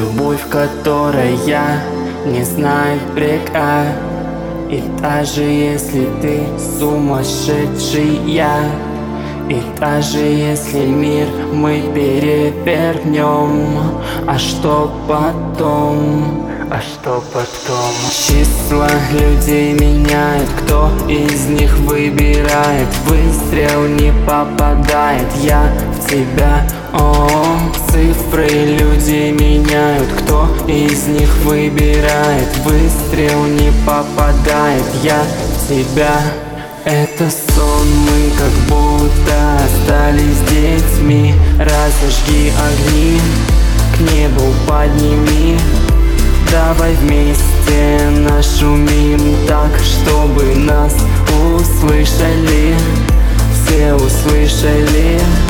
Любовь, которая не знает брега. И даже если ты сумасшедшая, и даже если мир мы перевернем, а что потом? А что потом? Числа людей меняют, кто из них выбирает? Выстрел не попадает, я в тебя. О, цифры людей меняют, кто из них выбирает? Выстрел не попадает, я в тебя. Это сон, мы как будто остались детьми. Разожги огни, к небу подними. Давай вместе нашумим так, чтобы нас услышали, все услышали.